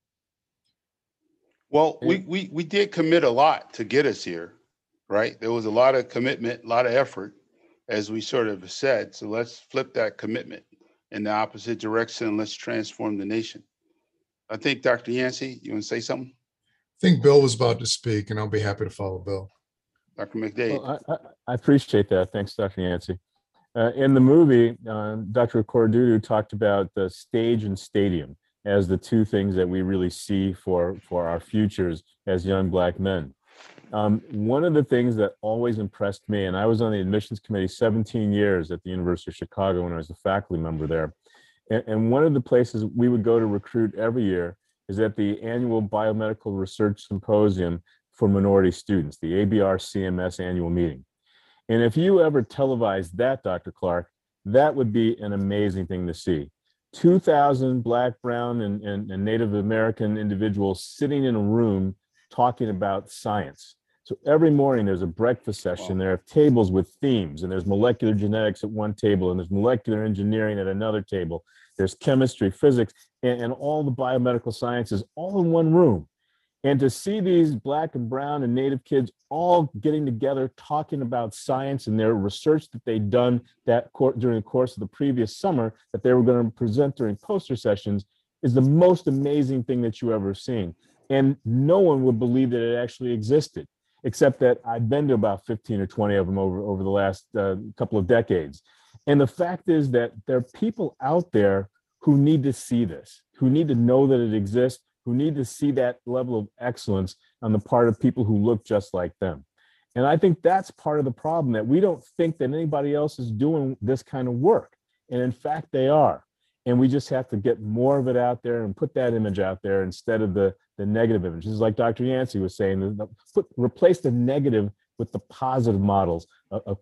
Well, we did commit a lot to get us here, right? There was a lot of commitment, a lot of effort, as we sort of said. So let's flip that commitment in the opposite direction and let's transform the nation. I think Dr. Yancey, you want to say something? I think Bill was about to speak, and I'll be happy to follow Bill. Dr. McDade. Well, I appreciate that. Thanks, Dr. Yancey. In the movie, Dr. Cordudu talked about the stage and stadium as the two things that we really see for our futures as young Black men. One of the things that always impressed me, and I was on the admissions committee 17 years at the University of Chicago when I was a faculty member there. And one of the places we would go to recruit every year is at the annual Biomedical Research Symposium for minority students, the ABR CMS annual meeting. And if you ever televised that, Dr. Clark, that would be an amazing thing to see. 2,000 Black, Brown, and Native American individuals sitting in a room talking about science. So every morning there's a breakfast session. There are tables with themes, and there's molecular genetics at one table, and there's molecular engineering at another table. There's chemistry, physics, and all the biomedical sciences all in one room. And to see these Black and Brown and Native kids all getting together, talking about science and their research that they'd done during the course of the previous summer that they were going to present during poster sessions is the most amazing thing that you ever seen. And no one would believe that it actually existed, except that I've been to about 15 or 20 of them over the last couple of decades. And the fact is that there are people out there who need to see this, who need to know that it exists, who need to see that level of excellence on the part of people who look just like them. And I think that's part of the problem, that we don't think that anybody else is doing this kind of work. And in fact, they are. And we just have to get more of it out there and put that image out there instead of the negative image. This is like Dr. Yancey was saying, replace the negative with the positive models of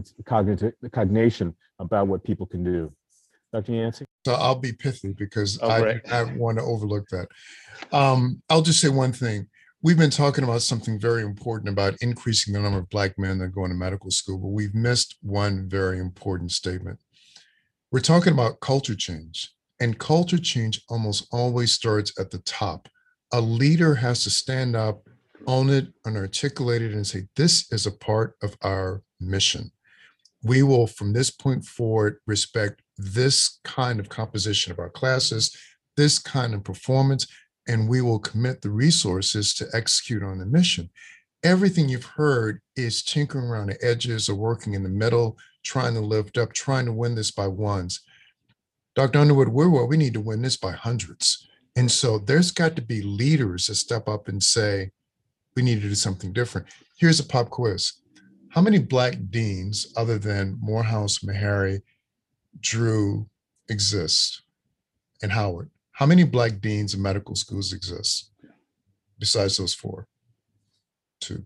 cognition about what people can do. Dr. Yancey? So I'll be pithy because I want to overlook that. I'll just say one thing. We've been talking about something very important about increasing the number of Black men that go into medical school, but we've missed one very important statement. We're talking about culture change, and culture change almost always starts at the top. A leader has to stand up, own it, and articulate it and say, this is a part of our mission. We will, from this point forward, respect this kind of composition of our classes, this kind of performance, and we will commit the resources to execute on the mission. Everything you've heard is tinkering around the edges or working in the middle, trying to lift up, trying to win this by ones. Dr. Underwood, we need to win this by hundreds. And so there's got to be leaders that step up and say, we need to do something different. Here's a pop quiz. How many Black deans other than Morehouse, Meharry, Drew exist, and Howard? How many Black deans in medical schools exist besides those four? 2.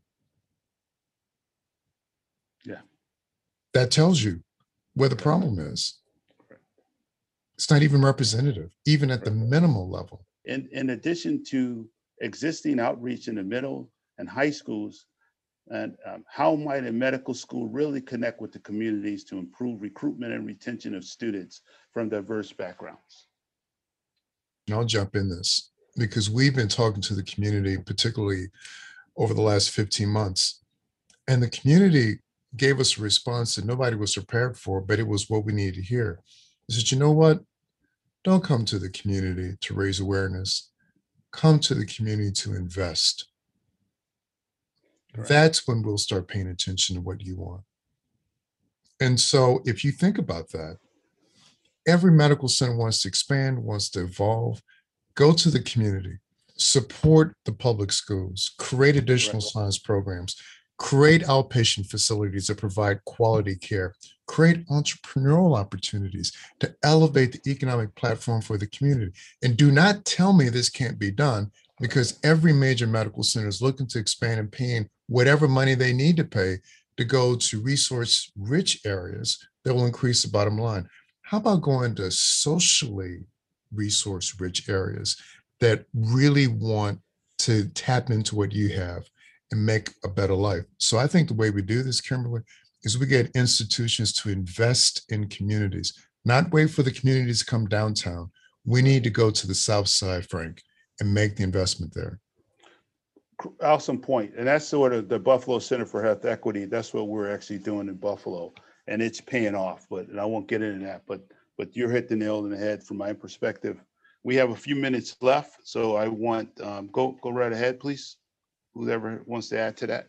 Yeah. That tells you where the problem is. It's not even representative, even at the minimal level. In addition to existing outreach in the middle and high schools, and how might a medical school really connect with the communities to improve recruitment and retention of students from diverse backgrounds? And I'll jump in this because we've been talking to the community, particularly over the last 15 months. And the community gave us a response that nobody was prepared for, but it was what we needed to hear. They said, you know what? Don't come to the community to raise awareness. Come to the community to invest. Correct. That's when we'll start paying attention to what you want. And so if you think about that, every medical center wants to expand, wants to evolve. Go to the community, support the public schools, create additional science programs, create outpatient facilities that provide quality care, create entrepreneurial opportunities to elevate the economic platform for the community. And do not tell me this can't be done, because every major medical center is looking to expand and paying whatever money they need to pay to go to resource-rich areas that will increase the bottom line. How about going to socially resource-rich areas that really want to tap into what you have and make a better life? So I think the way we do this, Kimberly, is we get institutions to invest in communities, not wait for the communities to come downtown. We need to go to the South Side, Frank, and make the investment there. Awesome point. And that's sort of the Buffalo Center for Health Equity. That's what we're actually doing in Buffalo, and it's paying off. And I won't get into that, but you hit the nail on the head from my perspective. We have a few minutes left, so I want go right ahead, please. Whoever wants to add to that.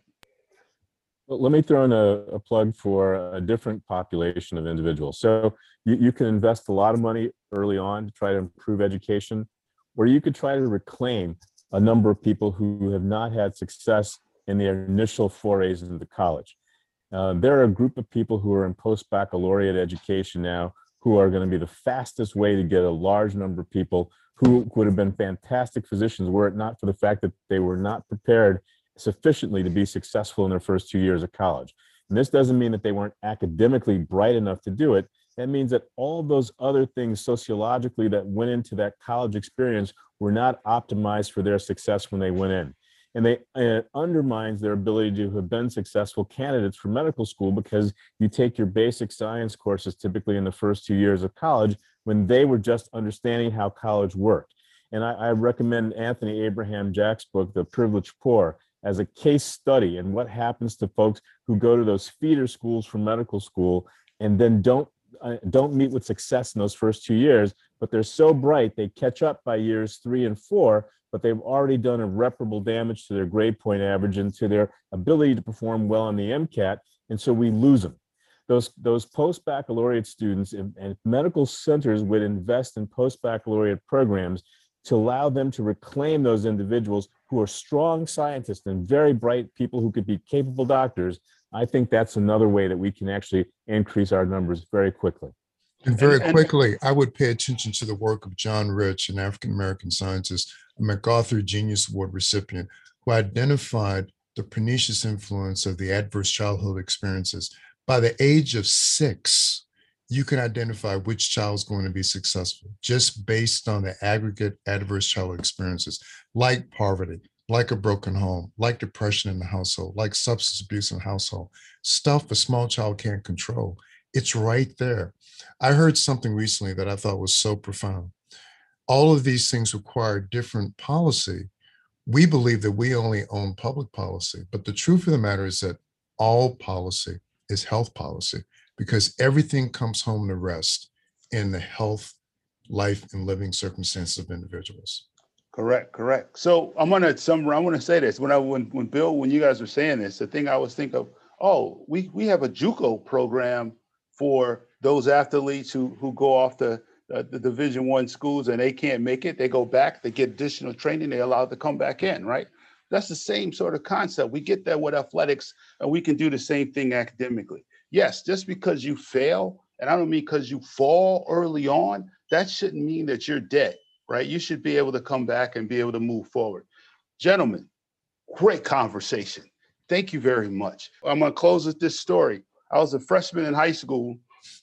Well, let me throw in a plug for a different population of individuals. So you can invest a lot of money early on to try to improve education, or you could try to reclaim a number of people who have not had success in their initial forays into college. There are a group of people who are in post-baccalaureate education now who are going to be the fastest way to get a large number of people who would have been fantastic physicians were it not for the fact that they were not prepared sufficiently to be successful in their first 2 years of college. And this doesn't mean that they weren't academically bright enough to do it. That means that all of those other things sociologically that went into that college experience were not optimized for their success when they went in. And it undermines their ability to have been successful candidates for medical school, because you take your basic science courses typically in the first 2 years of college when they were just understanding how college worked. And I recommend Anthony Abraham Jack's book, The Privileged Poor, as a case study in what happens to folks who go to those feeder schools for medical school and then don't meet with success in those first 2 years, but they're so bright they catch up by years 3 and 4, but they've already done irreparable damage to their grade point average and to their ability to perform well on the MCAT, and so we lose them. Those post-baccalaureate students and medical centers would invest in post-baccalaureate programs to allow them to reclaim those individuals who are strong scientists and very bright people who could be capable doctors. I think that's another way that we can actually increase our numbers very quickly. And very quickly, I would pay attention to the work of John Rich, an African-American scientist, a MacArthur Genius Award recipient, who identified the pernicious influence of the adverse childhood experiences. By the age of 6, you can identify which child is going to be successful just based on the aggregate adverse childhood experiences, like poverty, like a broken home, like depression in the household, like substance abuse in the household, stuff a small child can't control. It's right there. I heard something recently that I thought was so profound. All of these things require different policy. We believe that we only own public policy, but the truth of the matter is that all policy is health policy, because everything comes home to rest in the health, life, and living circumstances of individuals. Correct. So I want to say this. When Bill, when you guys were saying this, the thing I was thinking of, we have a JUCO program for those athletes who go off the Division I schools and they can't make it. They go back, they get additional training, they're allowed to come back in, right? That's the same sort of concept. We get that with athletics, and we can do the same thing academically. Yes, just because you fail, and I don't mean because you fall early on, that shouldn't mean that you're dead, right? You should be able to come back and be able to move forward. Gentlemen, great conversation. Thank you very much. I'm going to close with this story. I was a freshman in high school,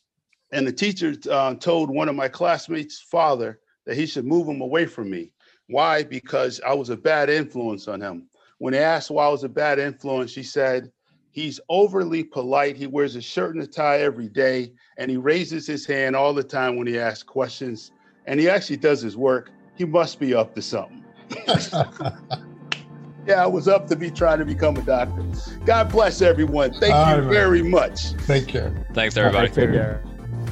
and the teacher told one of my classmates' father that he should move him away from me. Why? Because I was a bad influence on him. When they asked why I was a bad influence, she said, he's overly polite. He wears a shirt and a tie every day, and he raises his hand all the time when he asks questions, and he actually does his work. He must be up to something. Yeah, I was up to be trying to become a doctor. God bless everyone. Thank you very much. Take care. Thanks, everybody. Take care.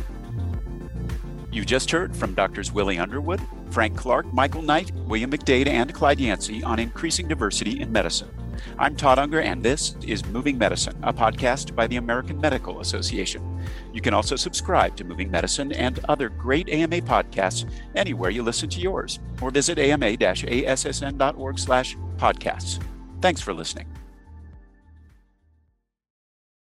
You just heard from Drs. Willie Underwood, Frank Clark, Michael Knight, William McDade, and Clyde Yancey on increasing diversity in medicine. I'm Todd Unger, and this is Moving Medicine, a podcast by the American Medical Association. You can also subscribe to Moving Medicine and other great AMA podcasts anywhere you listen to yours, or visit ama-assn.org/podcasts. Thanks for listening.